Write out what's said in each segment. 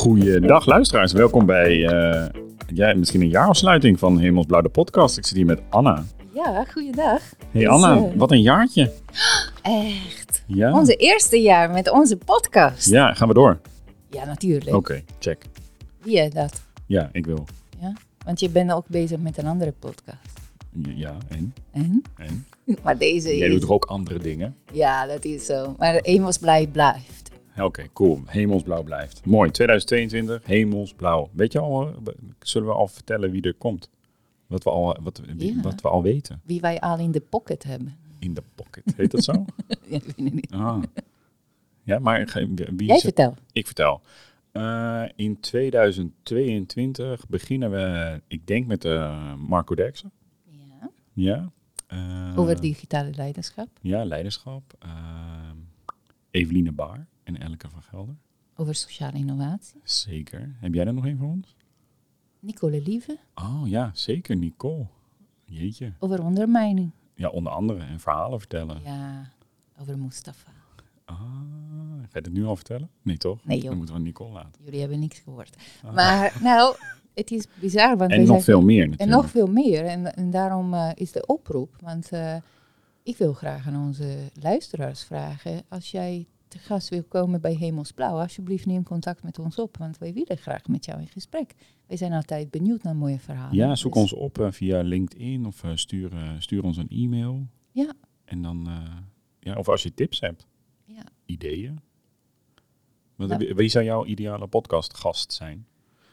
Goeiedag luisteraars, welkom bij misschien een jaarafsluiting van Hemelsblauw de podcast. Ik zit hier met Anna. Ja, goeiedag. Hey Anna, wat een jaartje. Echt? Ja. Onze eerste jaar met onze podcast. Ja, gaan we door? Ja, natuurlijk. Oké, check. Wie jij dat? Ja, ik wil. Ja? Want je bent ook bezig met een andere podcast. Ja, en? En? Maar deze Jij is... doet toch ook andere dingen? Ja, dat is zo. Maar Hemelsblauw blijft. Oké, cool. Hemelsblauw blijft. Mooi, 2022, Hemelsblauw. Weet je al, zullen we al vertellen wie er komt? Wat we al weten. Wie wij al in de pocket hebben. In de pocket, heet dat zo? Ja, ik weet het niet. Ah. Ja, maar wie Jij is het? vertel. Ik vertel. In 2022 beginnen we, ik denk met Marco Derksen. Ja. Ja. Over digitale leiderschap. Ja, leiderschap. Eveline Baar en Elke van Gelder. Over sociale innovatie. Zeker. Heb jij er nog een voor ons? Nicole Lieve. Oh ja, zeker. Nicole. Jeetje. Over ondermijning. Ja, onder andere. En verhalen vertellen. Ja, over Mustafa. Ga je het nu al vertellen? Nee, toch? Nee, joh. Dan moeten we Nicole laten. Jullie hebben niks gehoord. Maar nou, het is bizar. Want En nog veel meer natuurlijk. En nog veel meer. En daarom is de oproep. Want ik wil graag aan onze luisteraars vragen. Als jij te gast wil komen bij Hemelsblauw, alsjeblieft neem contact met ons op. Want wij willen graag met jou in gesprek. Wij zijn altijd benieuwd naar mooie verhalen. Ja, zoek ons op via LinkedIn of stuur ons een e-mail. Ja. En dan, of als je tips hebt. Ja. Ideeën. Wie zou jouw ideale podcastgast zijn?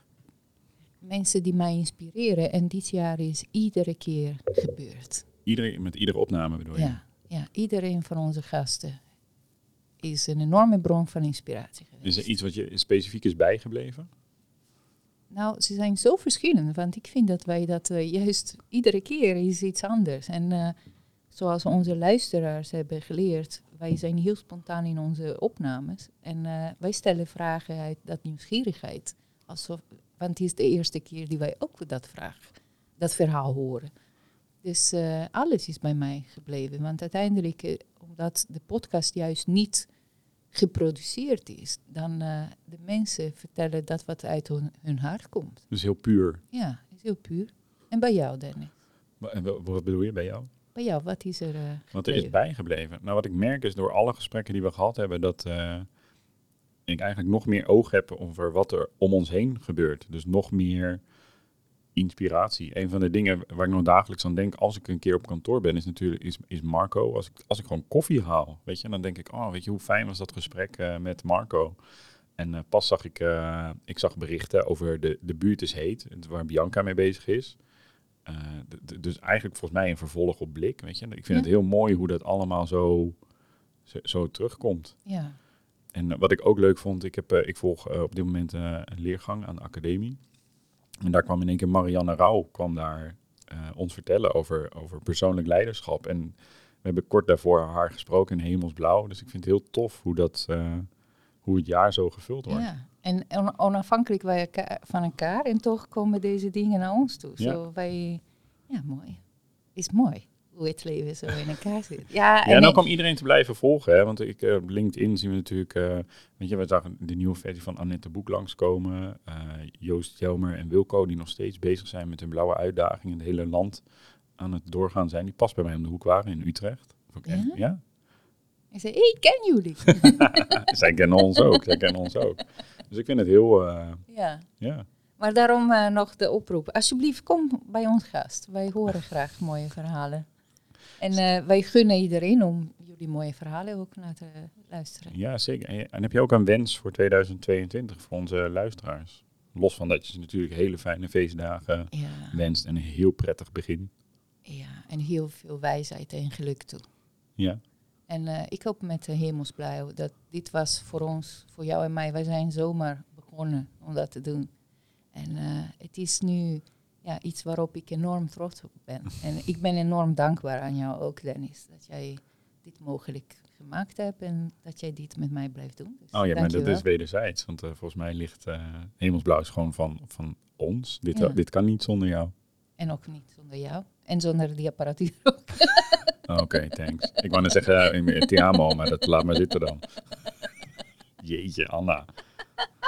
Mensen die mij inspireren. En dit jaar is iedere keer gebeurd. Met iedere opname bedoel je? Ja, iedereen van onze gasten is een enorme bron van inspiratie geweest. Is er iets wat je specifiek is bijgebleven? Nou, ze zijn zo verschillend, want ik vind dat wij dat juist iedere keer is iets anders. En zoals onze luisteraars hebben geleerd, wij zijn heel spontaan in onze opnames. En wij stellen vragen uit dat nieuwsgierigheid. Want het is de eerste keer die wij ook dat verhaal horen. Dus alles is bij mij gebleven. Want uiteindelijk, omdat de podcast juist niet geproduceerd is, dan de mensen vertellen dat wat uit hun hart komt. Dus heel puur. Ja, is heel puur. En bij jou, Dennis? Wat bedoel je bij jou? Bij jou, wat is er Wat er is bijgebleven? Nou, wat ik merk is door alle gesprekken die we gehad hebben, dat ik eigenlijk nog meer oog heb over wat er om ons heen gebeurt. Dus nog meer inspiratie. Een van de dingen waar ik nog dagelijks aan denk als ik een keer op kantoor ben, is natuurlijk is Marco. Als ik gewoon koffie haal, weet je, dan denk ik, weet je, hoe fijn was dat gesprek met Marco. En pas zag ik zag berichten over de buurt is heet, waar Bianca mee bezig is. Dus eigenlijk volgens mij een vervolg op Blik, weet je. Ik vind het heel mooi hoe dat allemaal zo terugkomt. Ja. En wat ik ook leuk vond, ik volg op dit moment een leergang aan de academie. En daar kwam in één keer Marianne Rauw ons vertellen over persoonlijk leiderschap. En we hebben kort daarvoor haar gesproken in Hemelsblauw. Dus ik vind het heel tof hoe het jaar zo gevuld wordt. Ja, en onafhankelijk van elkaar. En toch komen deze dingen naar ons toe. Ja. Zo mooi. Is mooi hoe het leven zo in elkaar zit. En ook om iedereen te blijven volgen. Hè? Want op LinkedIn zien we natuurlijk, we zagen de nieuwe versie van Annette Boek langskomen. Joost Jelmer en Wilco, die nog steeds bezig zijn met hun blauwe uitdaging in het hele land aan het doorgaan zijn. Die pas bij mij om de hoek waren in Utrecht. Ja? Ik zei, ik ken jullie. Zij kennen ons ook. Dus ik vind het heel... Ja. Maar daarom nog de oproep. Alsjeblieft, kom bij ons gast. Wij horen graag mooie verhalen. En wij gunnen iedereen om jullie mooie verhalen ook naar te luisteren. Ja, zeker. En heb je ook een wens voor 2022 voor onze luisteraars? Los van dat je ze natuurlijk hele fijne feestdagen wenst en een heel prettig begin. Ja, en heel veel wijsheid en geluk toe. Ja. En ik hoop met de Hemelsblauw dat dit was voor ons, voor jou en mij. Wij zijn zomaar begonnen om dat te doen. En het is nu iets waarop ik enorm trots op ben. En ik ben enorm dankbaar aan jou ook, Dennis, dat jij dit mogelijk gemaakt hebt en dat jij dit met mij blijft doen. Dus maar dat is wederzijds, want volgens mij ligt Hemelsblauw is gewoon van ons. Dit kan niet zonder jou. En ook niet zonder jou. En zonder die apparatuur ook. Oké, thanks. Ik wou net zeggen, te amo, maar dat laat maar zitten dan. Jeetje, Anna.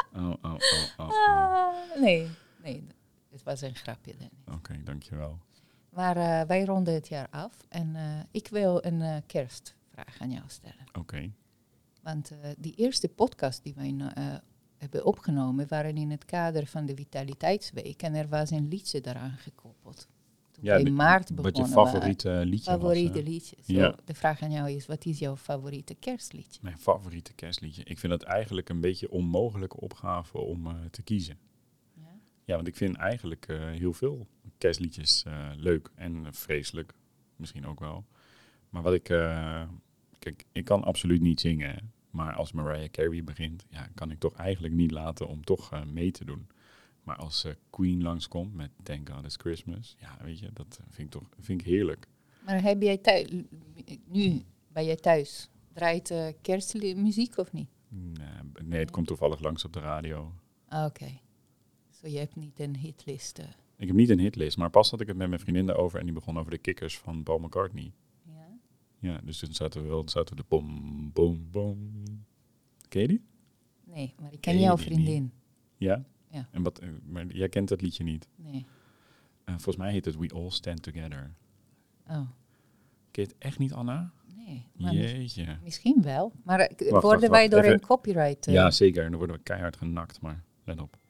Nee, het was een grapje. Oké, dankjewel. Maar wij ronden het jaar af en ik wil een kerstvraag aan jou stellen. Oké. Want die eerste podcast die wij hebben opgenomen waren in het kader van de Vitaliteitsweek en er was een liedje daaraan gekoppeld. Toen Ja, in maart wat je begonnen favoriete liedje favoriete was. liedje. Ja. De vraag aan jou is, wat is jouw favoriete kerstliedje? Mijn favoriete kerstliedje. Ik vind het eigenlijk een beetje onmogelijke opgave om te kiezen. Ja? Ja, want ik vind eigenlijk heel veel kerstliedjes leuk en vreselijk. Misschien ook wel. Maar wat ik... kijk, ik kan absoluut niet zingen. Hè. Maar als Mariah Carey begint, ja, kan ik toch eigenlijk niet laten om toch mee te doen. Maar als Queen langskomt met Thank God It's Christmas, ja, weet je, dat vind ik heerlijk. Maar heb jij nu ben jij thuis, draait kerstmuziek of niet? Nee, het komt toevallig langs op de radio. Oké. Zo je hebt niet een hitlist. Ik heb niet een hitlist, maar pas had ik het met mijn vriendin erover en die begon over de kikkers van Paul McCartney. Ja? Ja, dus toen zaten we de bom, bom, bom. Ken je die? Nee, maar ik ken jouw vriendin. Ja? Ja. En maar jij kent dat liedje niet? Nee. Volgens mij heet het We All Stand Together. Oh. Ken je het echt niet, Anna? Nee. Maar Jeetje. misschien wel. Maar Wacht, worden wij door even. een copyright... Ja, zeker. En dan worden we keihard genakt, maar let op.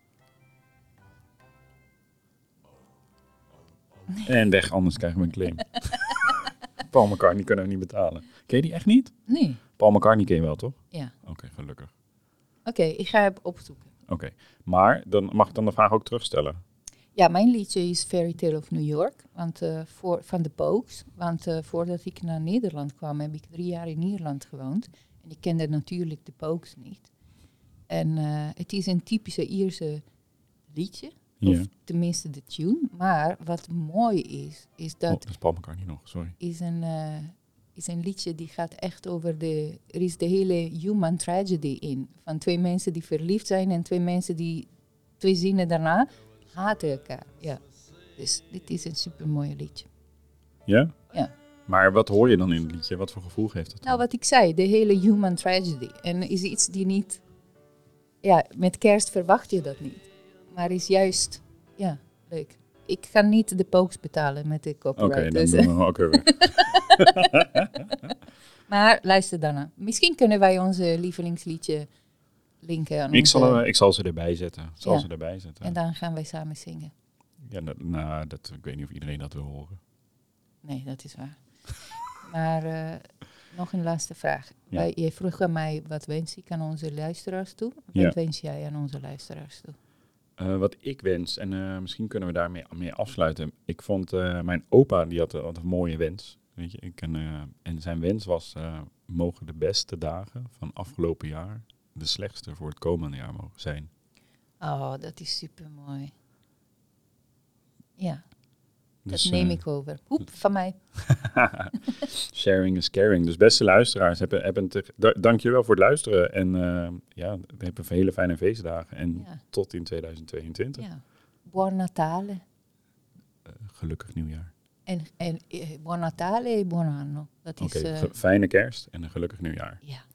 Nee. En weg, anders krijgen we een claim. Paul McCartney kunnen we niet betalen. Ken je die echt niet? Nee. Paul McCartney ken je wel, toch? Ja. Oké, gelukkig. Oké, ik ga het opzoeken. Oké, maar dan mag ik dan de vraag ook terugstellen. Ja, mijn liedje is Fairy Tale of New York van de Pogues. Want voordat ik naar Nederland kwam, heb ik 3 jaar in Ierland gewoond. En ik kende natuurlijk de Pogues niet. En het is een typische Ierse liedje. Ja. Of tenminste de tune. Maar wat mooi is dat... Dat is Paul McCartney nog, sorry. Is een liedje die gaat echt over er is de hele human tragedy in. Van 2 mensen die verliefd zijn en 2 mensen die 2 zinnen daarna haten elkaar. Ja. Dus dit is een supermooi liedje. Ja? Ja. Maar wat hoor je dan in het liedje? Wat voor gevoel geeft het? Nou, wat ik zei, de hele human tragedy. En is iets die niet... Ja, met kerst verwacht je dat niet. Maar is juist, ja, leuk. Ik ga niet de Pogues betalen met de copyright. Oké, dan dus, doen we ook weer. Maar luister daarna. Misschien kunnen wij onze lievelingsliedje linken aan Ik zal ze erbij zetten. En dan gaan wij samen zingen. Ja, ik weet niet of iedereen dat wil horen. Nee, dat is waar. Maar nog een laatste vraag. Ja. Je vroeg aan mij, wat wens ik aan onze luisteraars toe? Ja. Wat wens jij aan onze luisteraars toe? Wat ik wens, en misschien kunnen we daarmee mee afsluiten. Ik vond mijn opa, die had een mooie wens. Weet je, en zijn wens was, mogen de beste dagen van afgelopen jaar de slechtste voor het komende jaar mogen zijn. Oh, dat is supermooi. Ja, Dus, dat neem ik over. Hoep, van mij. Sharing is caring. Dus beste luisteraars, dank je wel voor het luisteren. En hebben hele fijne feestdagen. En tot in 2022. Ja. Buon Natale. Gelukkig nieuwjaar. En buon Natale e buon anno. Dat is... Oké, fijne kerst en een gelukkig nieuwjaar. Ja.